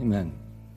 Amen.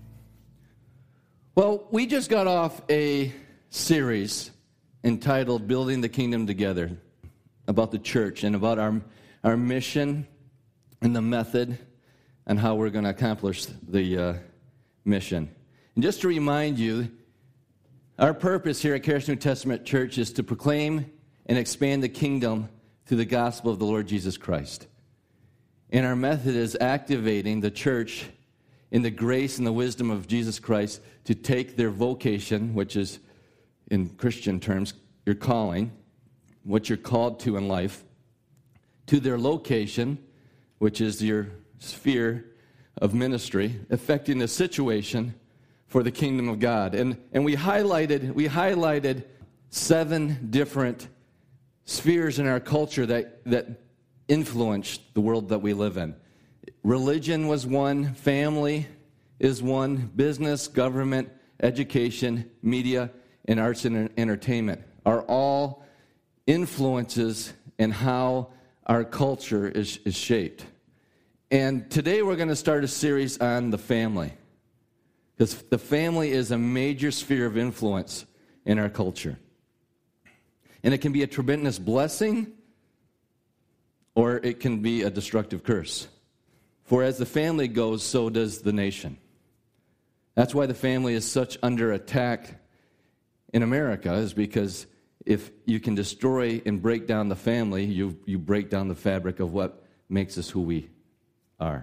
Well, we just got off a series entitled Building the Kingdom Together, about the church and about our mission and the method and how we're going to accomplish the mission. And just to remind you, our purpose here at Charis New Testament Church is to proclaim and expand the kingdom through the gospel of the Lord Jesus Christ. And our method is activating the church in the grace and the wisdom of Jesus Christ to take their vocation, which is, in Christian terms, your calling, what you're called to in life, to their location, which is your sphere of ministry, affecting the situation for the kingdom of God. And we highlighted 7 different spheres in our culture that influenced the world that we live in. Religion was one, family is one, business, government, education, media, and arts and entertainment are all influences in how our culture is shaped. And today we're going to start a series on the family, because the family is a major sphere of influence in our culture. And it can be a tremendous blessing, or it can be a destructive curse. For as the family goes, so does the nation. That's why the family is such under attack in America, is because if you can destroy and break down the family, you break down the fabric of what makes us who we are.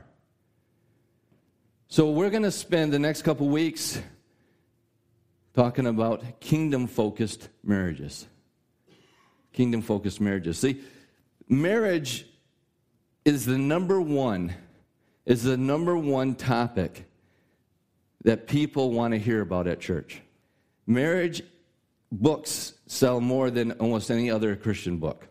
So we're going to spend the next couple weeks talking about kingdom-focused marriages. Kingdom-focused marriages. See, marriage is the number one topic that people want to hear about at church. Marriage books sell more than almost any other Christian book.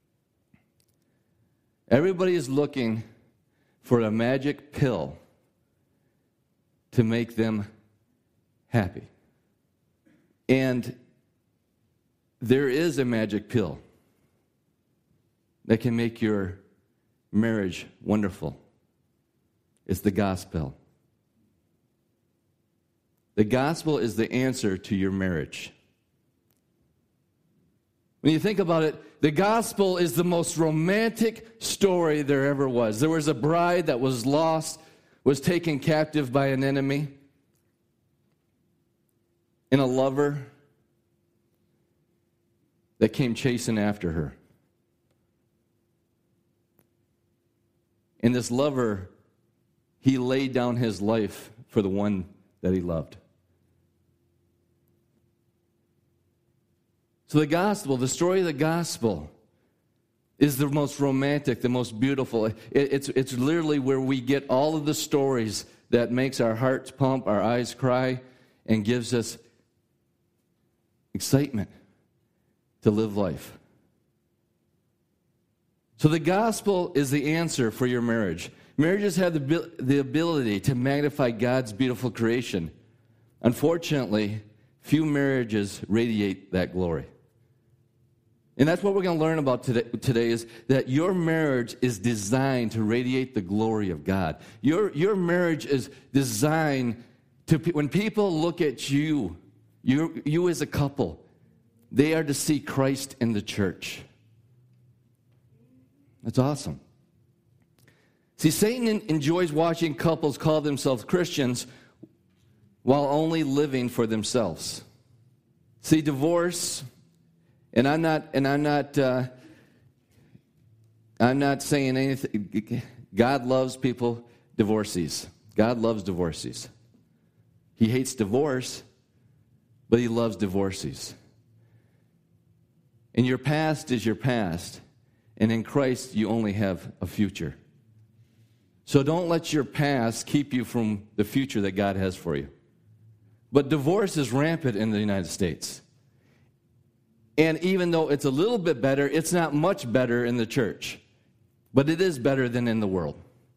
Everybody is looking for a magic pill to make them happy. And there is a magic pill that can make your marriage wonderful. It's the gospel. The gospel is the answer to your marriage. When you think about it, the gospel is the most romantic story there ever was. There was a bride that was lost, was taken captive by an enemy, and a lover that came chasing after her. And this lover, he laid down his life for the one that he loved. So the gospel, the story of the gospel, is the most romantic, the most beautiful. It's literally where we get all of the stories that makes our hearts pump, our eyes cry, and gives us excitement to live life. So the gospel is the answer for your marriage. Marriages have the ability to magnify God's beautiful creation. Unfortunately, few marriages radiate that glory. And that's what we're going to learn about today is that your marriage is designed to radiate the glory of God. Your marriage is designed to, when people look at you as a couple, they are to see Christ in the church. That's awesome. See, Satan enjoys watching couples call themselves Christians while only living for themselves. See, divorce, and I'm not saying anything. God loves people divorcees. God loves divorcees. He hates divorce, but he loves divorcees. And your past is your past, and in Christ you only have a future. So don't let your past keep you from the future that God has for you. But divorce is rampant in the United States. And even though it's a little bit better, it's not much better in the church. But it is better than in the world.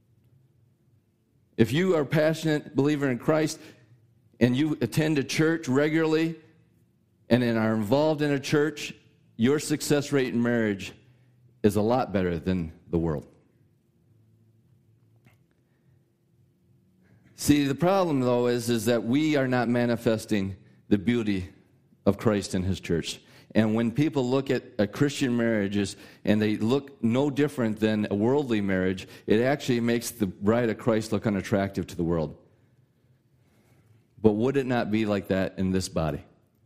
If you are a passionate believer in Christ and you attend a church regularly and are involved in a church, your success rate in marriage is a lot better than the world. See, the problem, though, is that we are not manifesting the beauty of Christ in his church. And when people look at Christian marriages and they look no different than a worldly marriage, it actually makes the bride of Christ look unattractive to the world. But would it not be like that in this body?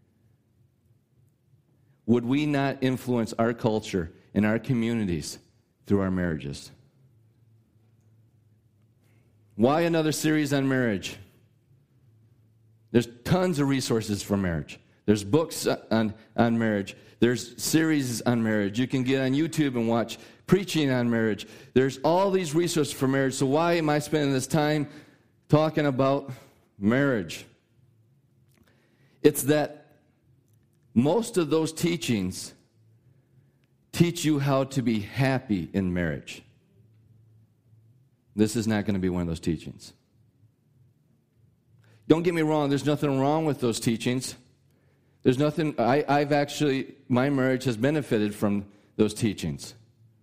Would we not influence our culture and our communities through our marriages? Why another series on marriage? There's tons of resources for marriage. There's books on marriage. There's series on marriage. You can get on YouTube and watch preaching on marriage. There's all these resources for marriage. So why am I spending this time talking about marriage? It's that most of those teachings teach you how to be happy in marriage. This is not going to be one of those teachings. Don't get me wrong, there's nothing wrong with those teachings. There's nothing, I've actually, my marriage has benefited from those teachings.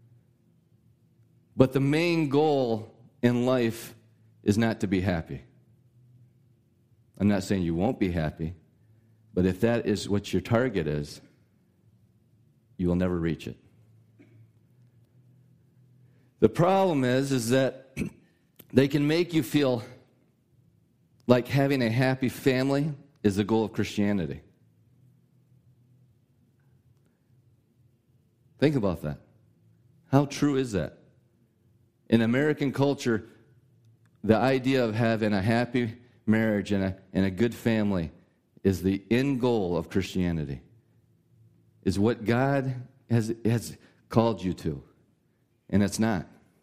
But the main goal in life is not to be happy. I'm not saying you won't be happy, but if that is what your target is, you will never reach it. The problem is that they can make you feel like having a happy family is the goal of Christianity. Think about that. How true is that? In American culture, the idea of having a happy marriage and a good family is the end goal of Christianity, is what God has called you to, and it's not.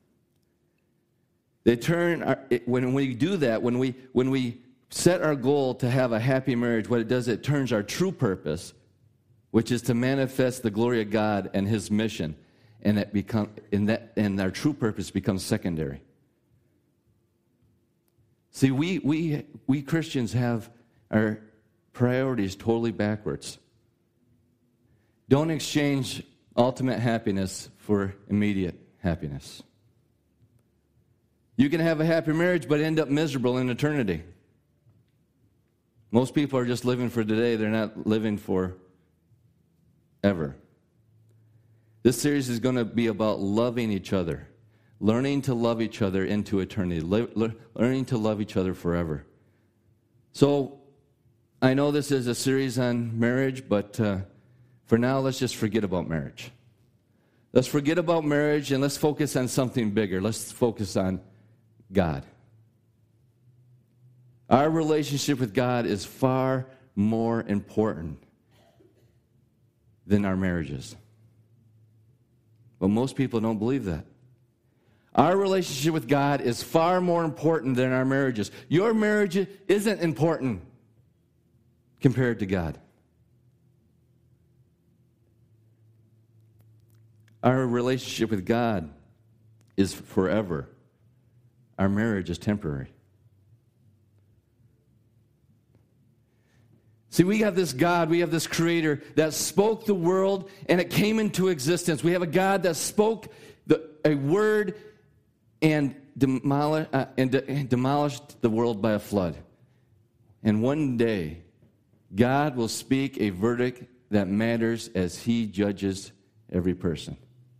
They turn when we do that, when we set our goal to have a happy marriage, what it does, it turns our true purpose, which is to manifest the glory of God and his mission, and our true purpose becomes secondary. See, we Christians have our priorities totally backwards. Don't exchange ultimate happiness for immediate happiness. You can have a happy marriage but end up miserable in eternity. Most people are just living for today. They're not living for ever. This series is going to be about loving each other, learning to love each other into eternity, learning to love each other forever. So, I know this is a series on marriage, but for now, let's just forget about marriage. Let's forget about marriage and let's focus on something bigger. Let's focus on God. Our relationship with God is far more important than our marriages. But most people don't believe that. Our relationship with God is far more important than our marriages. Your marriage isn't important compared to God. Our relationship with God is forever. Our marriage is temporary. See, we have this God, we have this Creator that spoke the world and it came into existence. We have a God that spoke a word and demolished the world by a flood. And one day, God will speak a verdict that matters as he judges every person.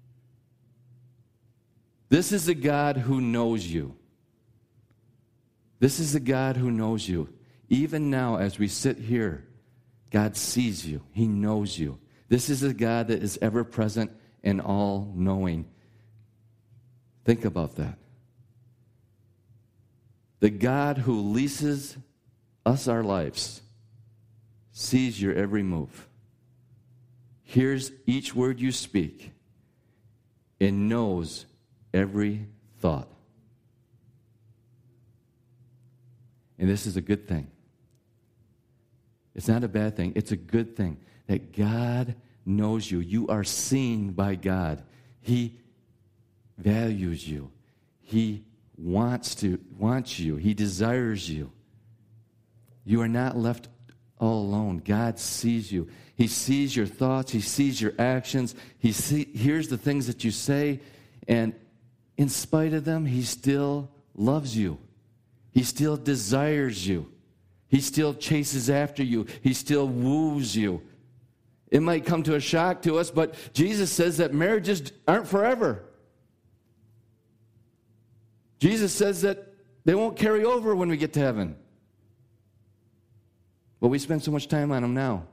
This is a God who knows you. This is a God who knows you. Even now, as we sit here, God sees you. He knows you. This is a God that is ever present and all-knowing. Think about that. The God who leases us our lives sees your every move, hears each word you speak, and knows every thought. And this is a good thing. It's not a bad thing. It's a good thing that God knows you. You are seen by God. He values you. He wants you. He desires you. You are not left all alone. God sees you. He sees your thoughts. He sees your actions. He hears the things that you say. And in spite of them, he still loves you. He still desires you. He still chases after you. He still woos you. It might come to a shock to us, but Jesus says that marriages aren't forever. Jesus says that they won't carry over when we get to heaven. But we spend so much time on them now.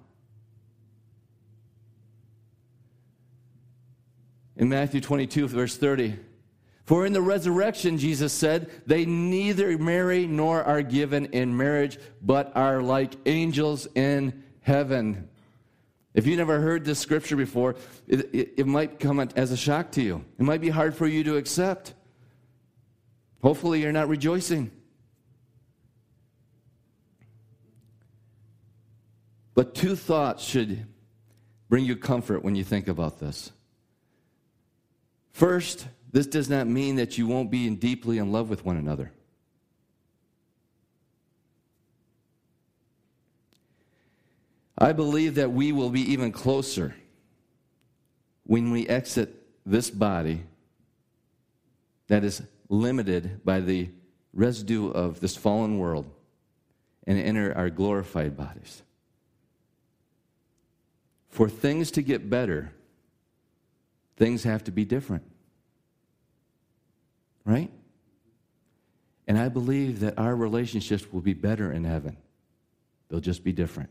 In Matthew 22, verse 30, for in the resurrection, Jesus said, they neither marry nor are given in marriage, but are like angels in heaven. If you never heard this scripture before, it might come as a shock to you. It might be hard for you to accept. Hopefully you're not rejoicing. But two thoughts should bring you comfort when you think about this. First, this does not mean that you won't be deeply in love with one another. I believe that we will be even closer when we exit this body that is limited by the residue of this fallen world and enter our glorified bodies. For things to get better, things have to be different. Right? And I believe that our relationships will be better in heaven. They'll just be different.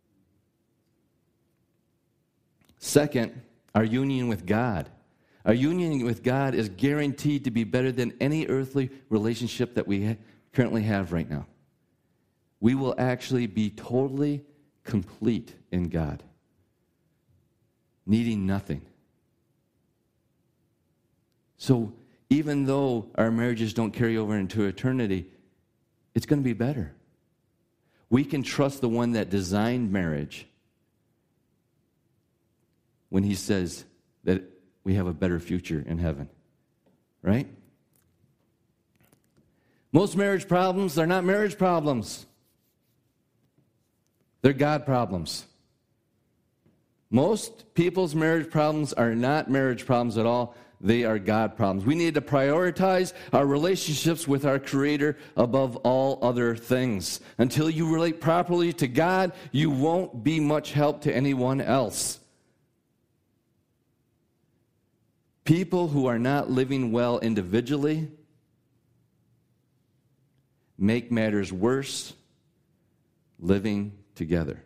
Second, our union with God. Our union with God is guaranteed to be better than any earthly relationship that we currently have right now. We will actually be totally complete in God, needing nothing. So even though our marriages don't carry over into eternity, it's going to be better. We can trust the one that designed marriage when he says that we have a better future in heaven. Right? Most marriage problems, they're not marriage problems. They're God problems. Most people's marriage problems are not marriage problems at all. They are God problems. We need to prioritize our relationships with our Creator above all other things. Until you relate properly to God, you won't be much help to anyone else. People who are not living well individually make matters worse living together.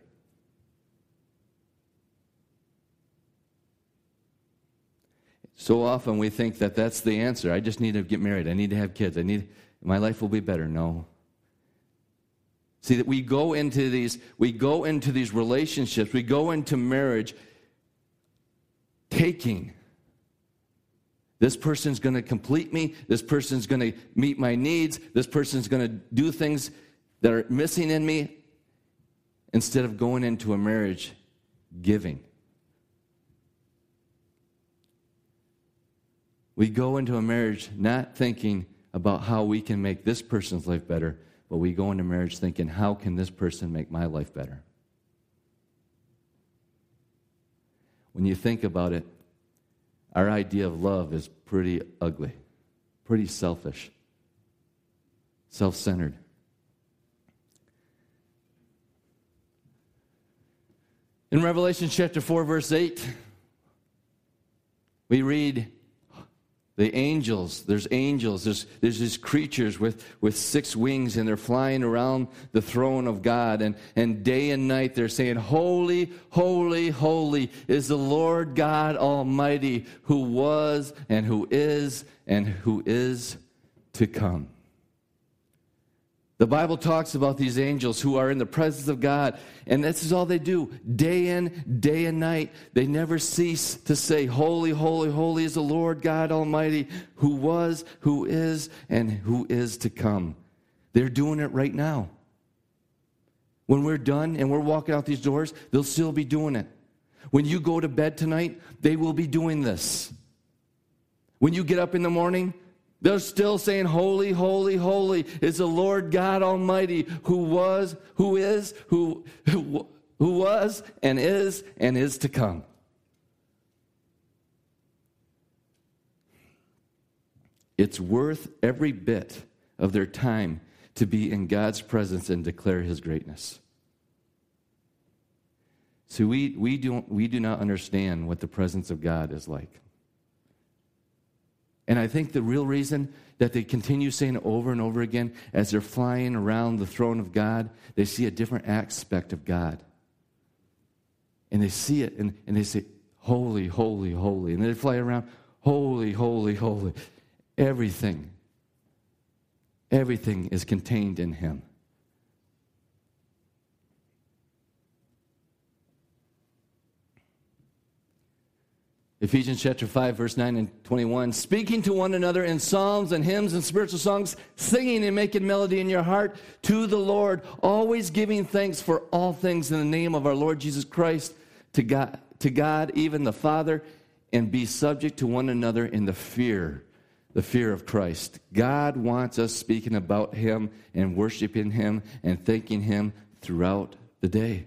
So often we think that that's the answer. I just need to get married. I need to have kids. My life will be better. No. See, that we go into these relationships, we go into marriage taking. This person's going to complete me. This person's going to meet my needs. This person's going to do things that are missing in me, instead of going into a marriage giving. We go into a marriage not thinking about how we can make this person's life better, but we go into marriage thinking, how can this person make my life better? When you think about it, our idea of love is pretty ugly, pretty selfish, self-centered. In Revelation chapter 4, verse 8, we read, the angels, there's these creatures with 6 wings, and they're flying around the throne of God, and day and night they're saying, holy, holy, holy is the Lord God Almighty, who was and who is to come. The Bible talks about these angels who are in the presence of God, and this is all they do, day in, day and night. They never cease to say, holy, holy, holy is the Lord God Almighty, who was, who is to come. They're doing it right now. When we're done and we're walking out these doors, they'll still be doing it. When you go to bed tonight, they will be doing this. When you get up in the morning, they're still saying, holy, holy, holy is the Lord God Almighty, who was, who is, who was, and is to come. It's worth every bit of their time to be in God's presence and declare his greatness. So we do not understand what the presence of God is like. And I think the real reason that they continue saying it over and over again, as they're flying around the throne of God, they see a different aspect of God. And they see it, and they say, holy, holy, holy. And they fly around, holy, holy, holy. Everything is contained in him. Ephesians chapter 5, verse 9 and 21, speaking to one another in psalms and hymns and spiritual songs, singing and making melody in your heart to the Lord, always giving thanks for all things in the name of our Lord Jesus Christ, to God, even the Father, and be subject to one another in the fear of Christ. God wants us speaking about him and worshiping him and thanking him throughout the day.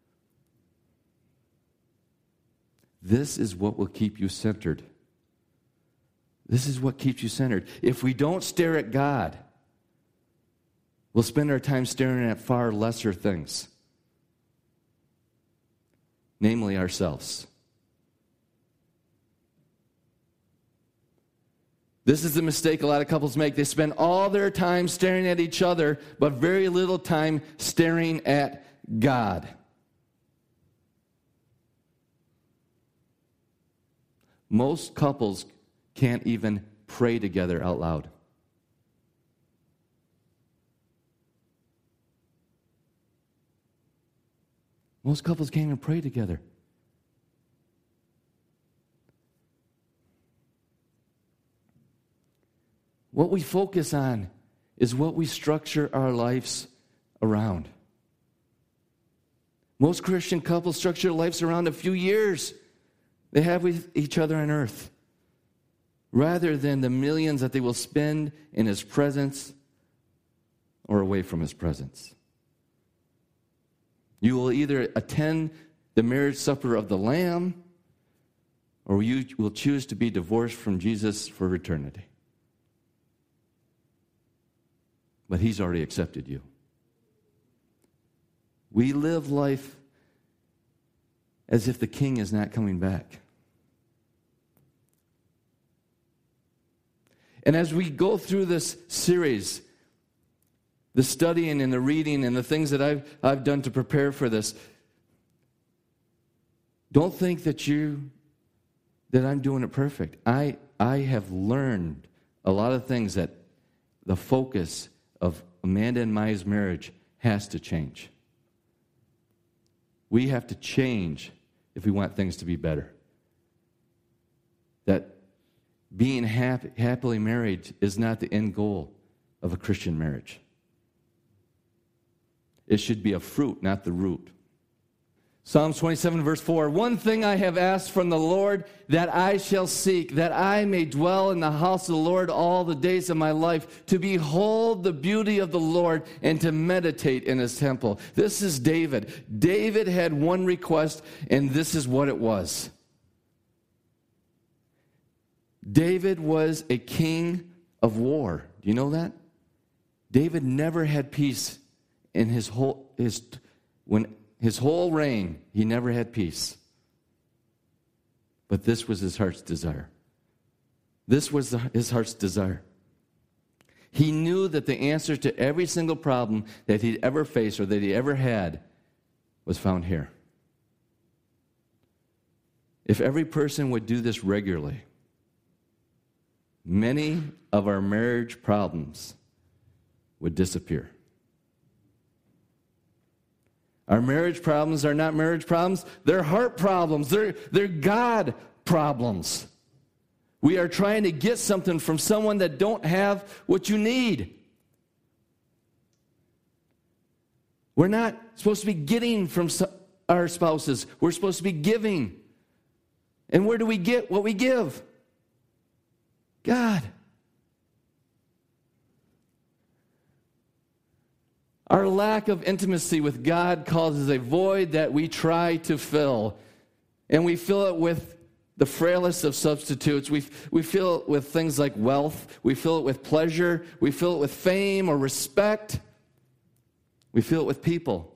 This is what will keep you centered. This is what keeps you centered. If we don't stare at God, we'll spend our time staring at far lesser things, namely ourselves. This is the mistake a lot of couples make. They spend all their time staring at each other, but very little time staring at God. Most couples can't even pray together out loud. Most couples can't even pray together. What we focus on is what we structure our lives around. Most Christian couples structure their lives around a few years they have with each other on earth, rather than the millions that they will spend in his presence or away from his presence. You will either attend the marriage supper of the Lamb, or you will choose to be divorced from Jesus for eternity. But he's already accepted you. We live life as if the king is not coming back. And as we go through this series, the studying and the reading and the things that I've done to prepare for this, don't think that I'm doing it perfect. I have learned a lot of things that the focus of Amanda and Maya's marriage has to change. We have to change if we want things to be better. That being happily married is not the end goal of a Christian marriage. It should be a fruit, not the root. Psalms 27, verse 4, one thing I have asked from the Lord, that I shall seek, that I may dwell in the house of the Lord all the days of my life, to behold the beauty of the Lord and to meditate in his temple. This is David. David had one request, and this is what it was. David was a king of war. Do you know that? David never had peace in his whole reign. He never had peace. But this was his heart's desire. This was his heart's desire. He knew that the answer to every single problem that he'd ever faced or that he ever had was found here. If every person would do this regularly, many of our marriage problems would disappear. Our marriage problems are not marriage problems. They're heart problems. They're God problems. We are trying to get something from someone that don't have what you need. We're not supposed to be getting from our spouses. We're supposed to be giving. And where do we get what we give? God. Our lack of intimacy with God causes a void that we try to fill. And we fill it with the frailest of substitutes. We fill it with things like wealth. We fill it with pleasure. We fill it with fame or respect. We fill it with people.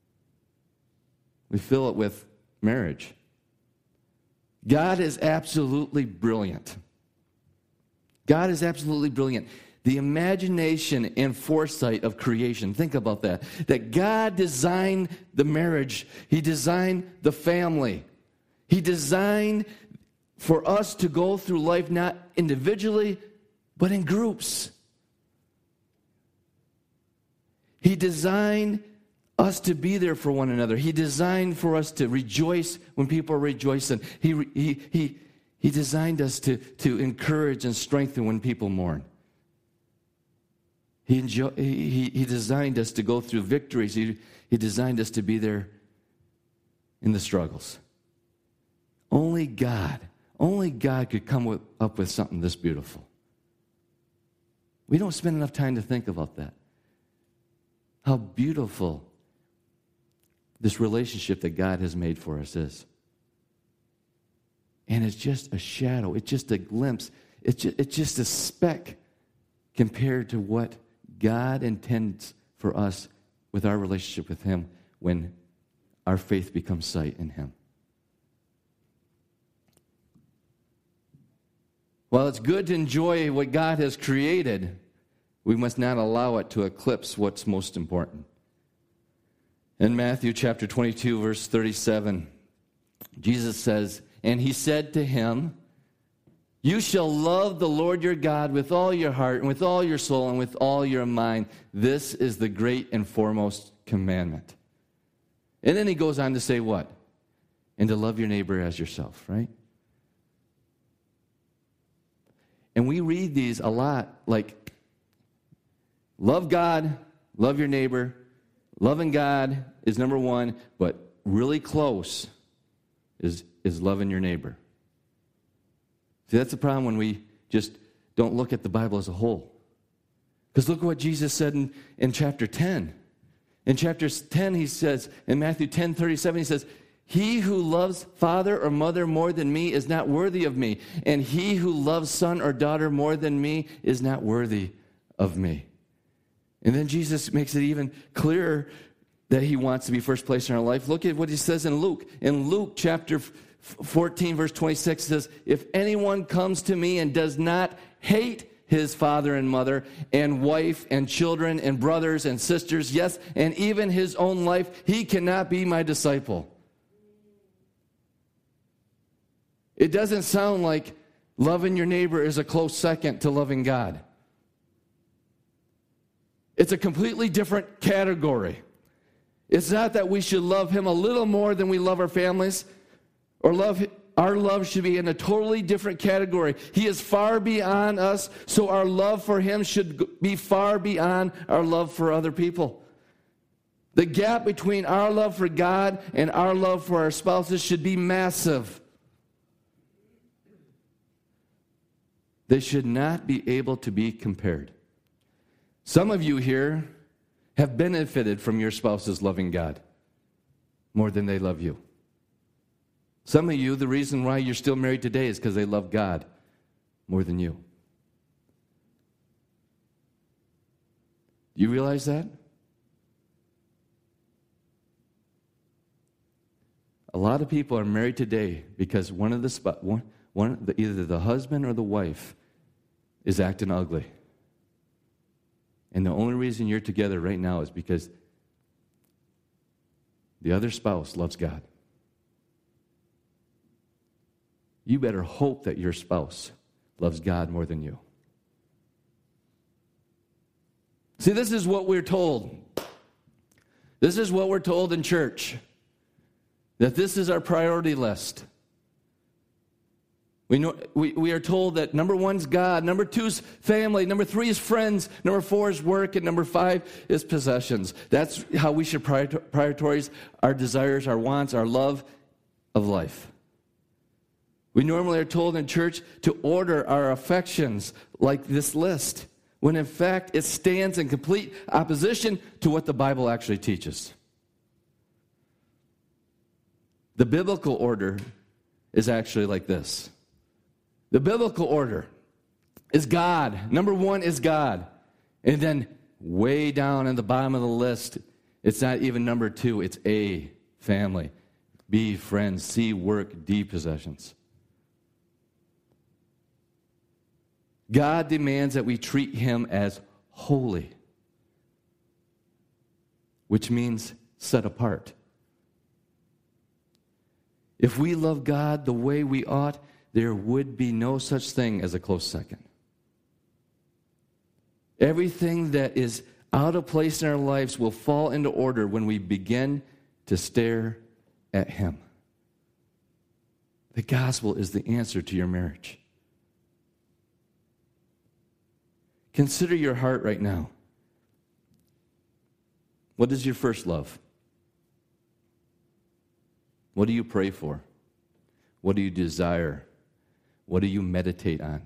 We fill it with marriage. God is absolutely brilliant. God is absolutely brilliant. The imagination and foresight of creation. Think about that. That God designed the marriage. He designed the family. He designed for us to go through life not individually, but in groups. He designed us to be there for one another. He designed for us to rejoice when people are rejoicing. He designed us to encourage and strengthen when people mourn. He designed us to go through victories. He designed us to be there in the struggles. Only God could come up with something this beautiful. We don't spend enough time to think about that. How beautiful this relationship that God has made for us is. And it's just a shadow. It's just a glimpse. It's just a speck compared to what God intends for us with our relationship with Him when our faith becomes sight in Him. While it's good to enjoy what God has created, we must not allow it to eclipse what's most important. In Matthew chapter 22, verse 37, Jesus says, "And He said to him, 'You shall love the Lord your God with all your heart and with all your soul and with all your mind. This is the great and foremost commandment.'" And then He goes on to say what? "And to love your neighbor as yourself," right? And we read these a lot like, love God, love your neighbor. Loving God is number one, but really close is loving your neighbor. See, that's the problem when we just don't look at the Bible as a whole. Because look what Jesus said in chapter 10. In chapter 10, He says, in Matthew 10:37, He says, "He who loves father or mother more than me is not worthy of me, and he who loves son or daughter more than me is not worthy of me." And then Jesus makes it even clearer that He wants to be first place in our life. Look at what He says in Luke. In Luke chapter 14, verse 26, it says, "If anyone comes to me and does not hate his father and mother and wife and children and brothers and sisters, yes, and even his own life, he cannot be my disciple." It doesn't sound like loving your neighbor is a close second to loving God. It's a completely different category. It's not that we should love Him a little more than we love our families, or our love should be in a totally different category. He is far beyond us, so our love for Him should be far beyond our love for other people. The gap between our love for God and our love for our spouses should be massive. They should not be able to be compared. Some of you here have benefited from your spouses loving God more than they love you. Some of you, the reason why you're still married today is because they love God more than you. Do you realize that? A lot of people are married today because either the husband or the wife is acting ugly. And the only reason you're together right now is because the other spouse loves God. You better hope that your spouse loves God more than you. See, this is what we're told. This is what we're told in church. That this is our priority list. We are told that number 1 is God, number 2 is family, number 3 is friends, number 4 is work, and number 5 is possessions. That's how we should prioritize our desires, our wants, our love of life. We normally are told in church to order our affections like this list, when in fact it stands in complete opposition to what the Bible actually teaches. The biblical order is actually like this. The biblical order is God. Number one is God. And then way down at the bottom of the list, it's not even number two. It's A, family. B, friends. C, work. D, possessions. God demands that we treat him as holy, which means set apart. If we love God the way we ought, there would be no such thing as a close second. Everything that is out of place in our lives will fall into order when we begin to stare at him. The gospel is the answer to your marriage. Consider your heart right now. What is your first love? What do you pray for? What do you desire? What do you meditate on?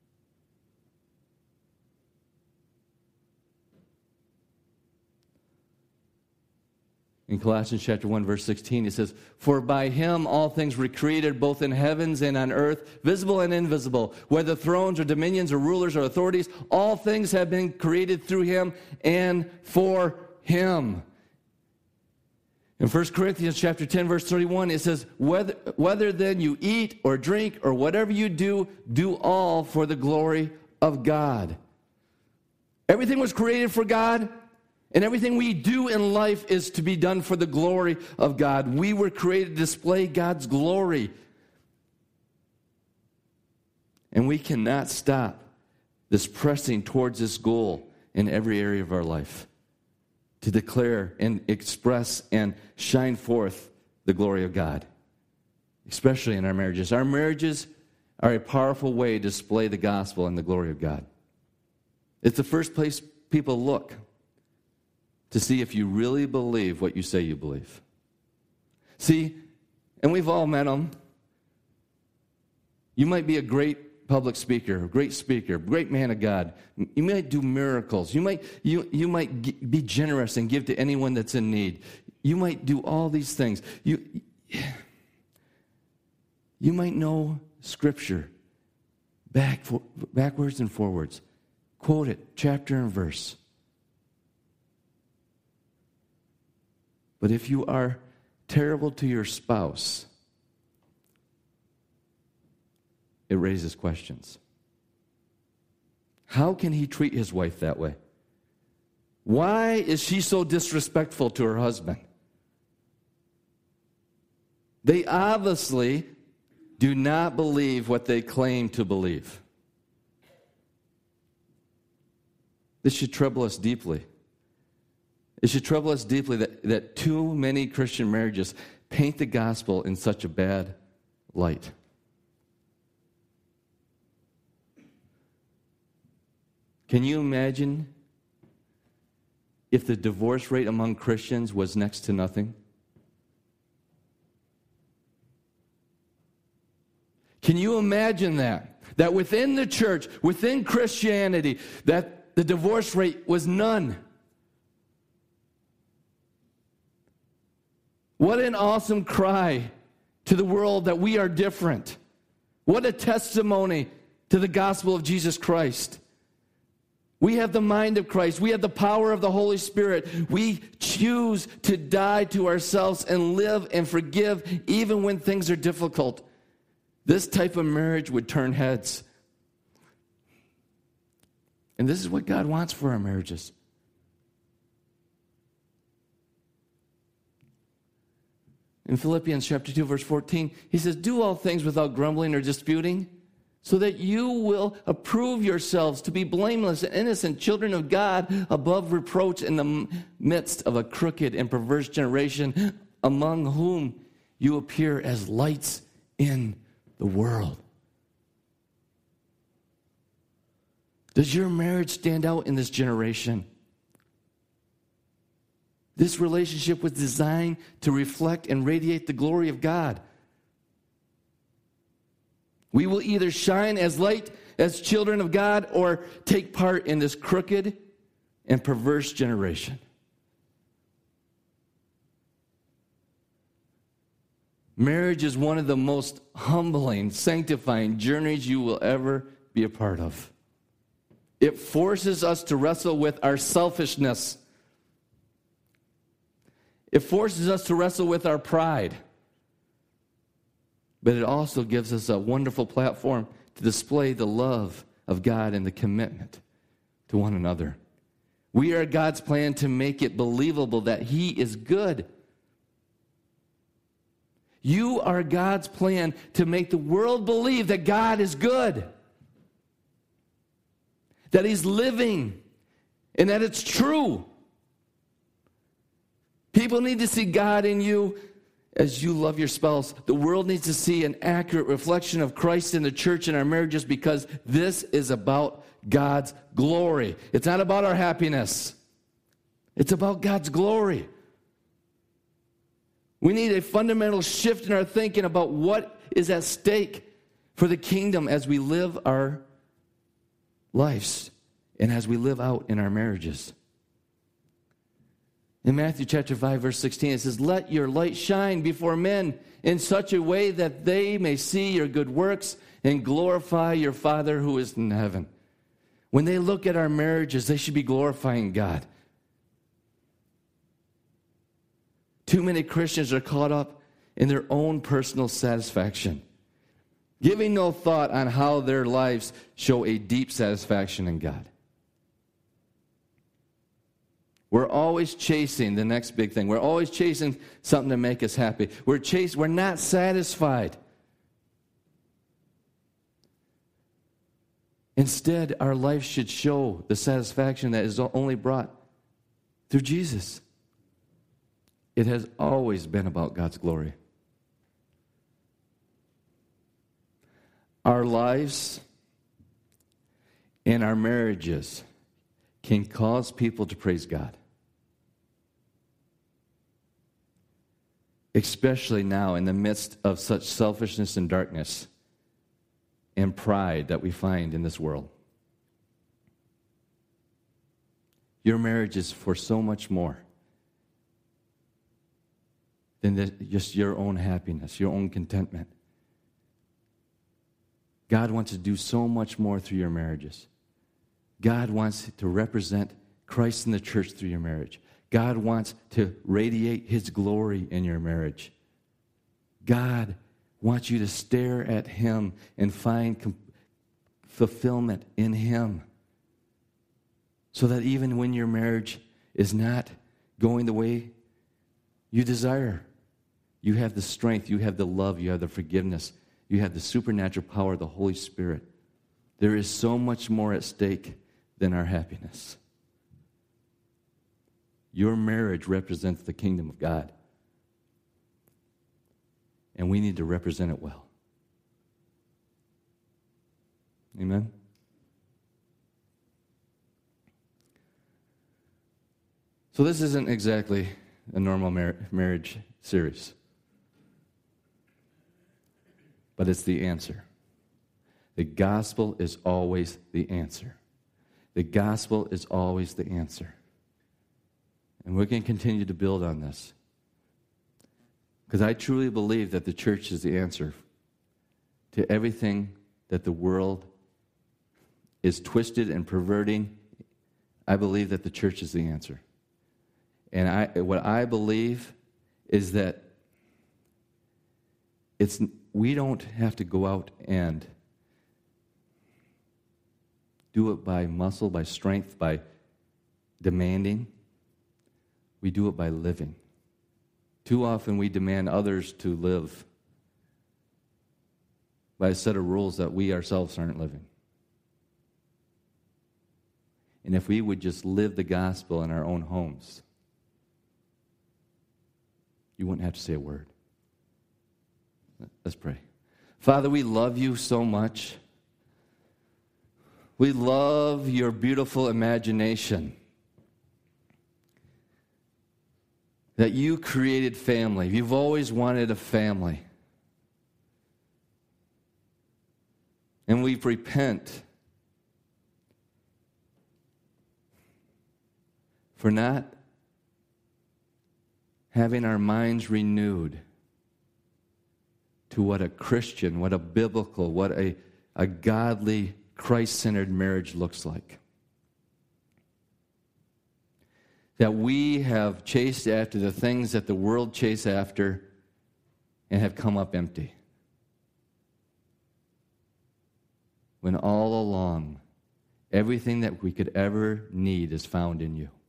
In Colossians chapter 1, verse 16, it says, "For by him all things were created, both in heavens and on earth, visible and invisible, whether thrones or dominions or rulers or authorities, all things have been created through him and for him." In 1 Corinthians chapter 10, verse 31, it says, whether then you eat or drink or whatever you do, do all for the glory of God. Everything was created for God. And everything we do in life is to be done for the glory of God. We were created to display God's glory. And we cannot stop this pressing towards this goal in every area of our life, to declare and express and shine forth the glory of God, especially in our marriages. Our marriages are a powerful way to display the gospel and the glory of God. It's the first place people look to see if you really believe what you say you believe. See, and we've all met them. You might be a great public speaker, a great man of God. You might do miracles. You might be generous and give to anyone that's in need. You might do all these things. You might know Scripture backwards and forwards. Quote it, chapter and verse. But if you are terrible to your spouse, it raises questions. How can he treat his wife that way? Why is she so disrespectful to her husband? They obviously do not believe what they claim to believe. This should trouble us deeply. It should trouble us deeply that too many Christian marriages paint the gospel in such a bad light. Can you imagine if the divorce rate among Christians was next to nothing? Can you imagine that? That within the church, within Christianity, that the divorce rate was none? What an awesome cry to the world that we are different. What a testimony to the gospel of Jesus Christ. We have the mind of Christ. We have the power of the Holy Spirit. We choose to die to ourselves and live and forgive even when things are difficult. This type of marriage would turn heads. And this is what God wants for our marriages. In Philippians chapter 2, verse 14, he says, "Do all things without grumbling or disputing, so that you will approve yourselves to be blameless and innocent children of God, above reproach in the midst of a crooked and perverse generation, among whom you appear as lights in the world." Does your marriage stand out in this generation? This relationship was designed to reflect and radiate the glory of God. We will either shine as light as children of God or take part in this crooked and perverse generation. Marriage is one of the most humbling, sanctifying journeys you will ever be a part of. It forces us to wrestle with our selfishness. It forces us to wrestle with our pride. But it also gives us a wonderful platform to display the love of God and the commitment to one another. We are God's plan to make it believable that He is good. You are God's plan to make the world believe that God is good, that He's living, and that it's true. People need to see God in you as you love your spouse. The world needs to see an accurate reflection of Christ in the church and our marriages, because this is about God's glory. It's not about our happiness. It's about God's glory. We need a fundamental shift in our thinking about what is at stake for the kingdom as we live our lives and as we live out in our marriages. In Matthew chapter 5, verse 16, it says, "Let your light shine before men in such a way that they may see your good works and glorify your Father who is in heaven." When they look at our marriages, they should be glorifying God. Too many Christians are caught up in their own personal satisfaction, giving no thought on how their lives show a deep satisfaction in God. We're always chasing the next big thing. We're always chasing something to make us happy. We're not satisfied. Instead, our life should show the satisfaction that is only brought through Jesus. It has always been about God's glory. Our lives and our marriages can cause people to praise God. Especially now in the midst of such selfishness and darkness and pride that we find in this world. Your marriage is for so much more than just your own happiness, your own contentment. God wants to do so much more through your marriages. God wants to represent Christ in the church through your marriage. God wants to radiate His glory in your marriage. God wants you to stare at Him and find fulfillment in Him, so that even when your marriage is not going the way you desire, you have the strength, you have the love, you have the forgiveness, you have the supernatural power of the Holy Spirit. There is so much more at stake than our happiness. Your marriage represents the kingdom of God, and we need to represent it well. Amen? So this isn't exactly a normal marriage series, but it's the answer. The gospel is always the answer. The gospel is always the answer. And we're going to continue to build on this, because I truly believe that the church is the answer to everything that the world is twisted and perverting. I believe that the church is the answer. And what I believe is that we don't have to go out and do it by muscle, by strength, by demanding. We do it by living. Too often we demand others to live by a set of rules that we ourselves aren't living. And if we would just live the gospel in our own homes, you wouldn't have to say a word. Let's pray. Father, we love you so much. We love your beautiful imagination, that you created family. You've always wanted a family. And we repent for not having our minds renewed to what a Christian, what a biblical, what a godly, Christ-centered marriage looks like. That we have chased after the things that the world chase after and have come up empty. When all along, everything that we could ever need is found in you.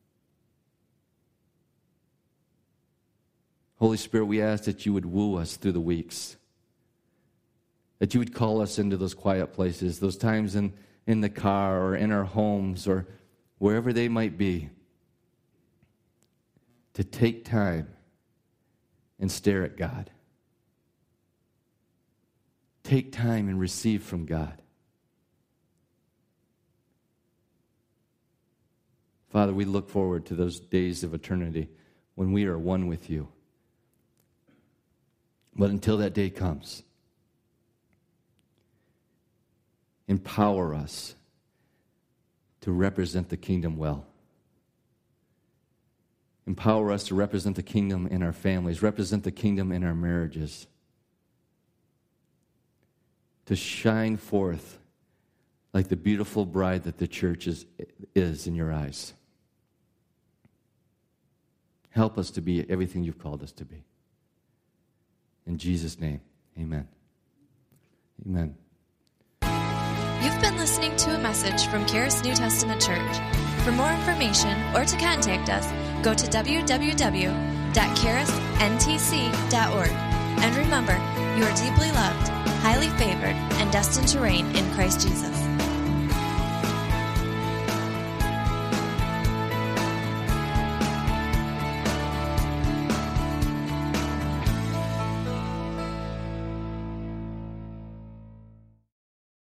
Holy Spirit, we ask that you would woo us through the weeks. That you would call us into those quiet places, those times in the car or in our homes or wherever they might be, to take time and stare at God. Take time and receive from God. Father, we look forward to those days of eternity when we are one with you. But until that day comes, empower us to represent the kingdom well. Empower us to represent the kingdom in our families, represent the kingdom in our marriages, to shine forth like the beautiful bride that the church is in your eyes. Help us to be everything you've called us to be. In Jesus' name, amen. Amen. You've been listening to a message from Charis New Testament Church. For more information or to contact us, go to www.charisntc.org. And remember, you are deeply loved, highly favored, and destined to reign in Christ Jesus.